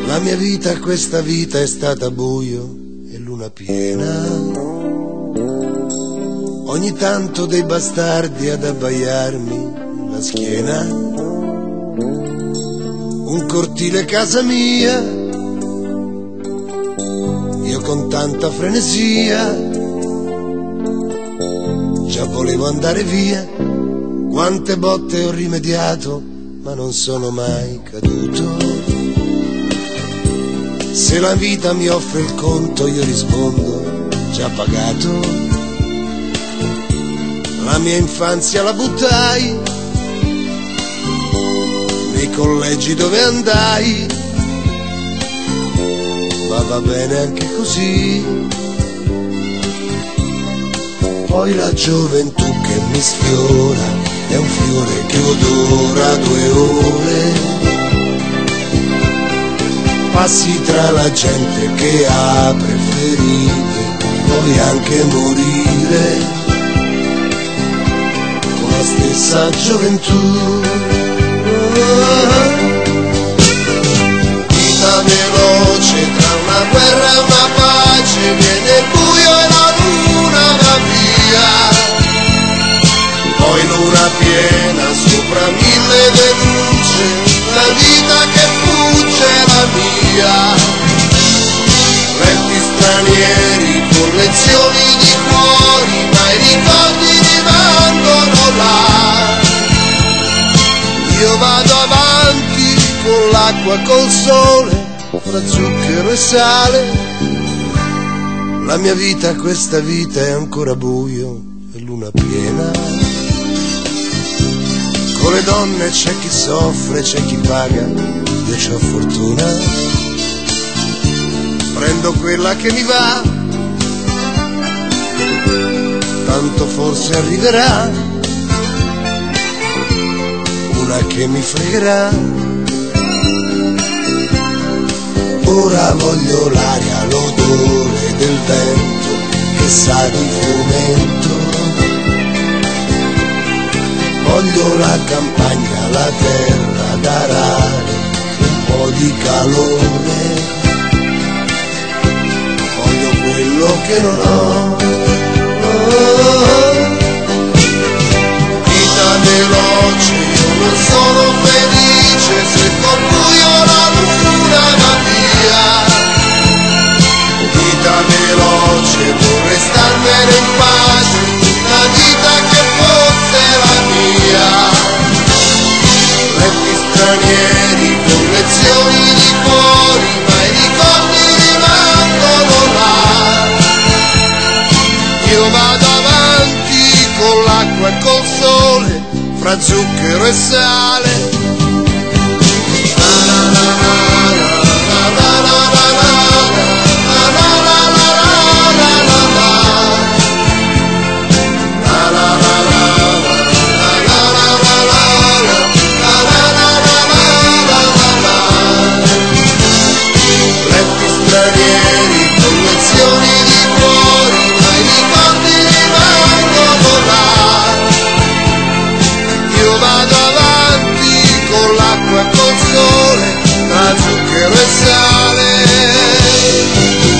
La mia vita, questa vita è stata buio e luna piena. Ogni tanto dei bastardi ad abbaiarmi la schiena. Un cortile casa mia, io con tanta frenesia già volevo andare via. Quante botte ho rimediato, ma non sono mai caduto. Se la vita mi offre il conto io rispondo già pagato. La mia infanzia la buttai nei collegi dove andai, ma va bene anche così. Poi la gioventù che mi sfiora è un fiore che odora 2 ore. Passi tra la gente che ha preferite, puoi anche morire con la stessa gioventù. Vita veloce tra una guerra e una pace, viene il buio e la luna va via. Poi luna piena sopra 1000 denunce, la vita che fugge è la mia. Letti stranieri con lezioni di cuori, ma i ricordi rimangono là. Io vado avanti con l'acqua, col sole, fra zucchero e sale. La mia vita, questa vita è ancora buio e luna piena. Con le donne c'è chi soffre, c'è chi paga, io c'ho fortuna. Prendo quella che mi va, tanto forse arriverà una che mi fregherà. Ora voglio l'aria, l'odore del vento che sa di frumento. Voglio la campagna, la terra da arare, un po' di calore. Voglio quello che non ho. Vita veloce, io non sono felice se col buio la luna va via. Vita veloce, vorrei starmene in pace, una vita che fosse la mia. Letti stranieri con lezioni di cuori, ma i ricordi rimangono là. Io vado avanti con l'acqua e col sole, fra zucchero e sale. Zucchero e sale.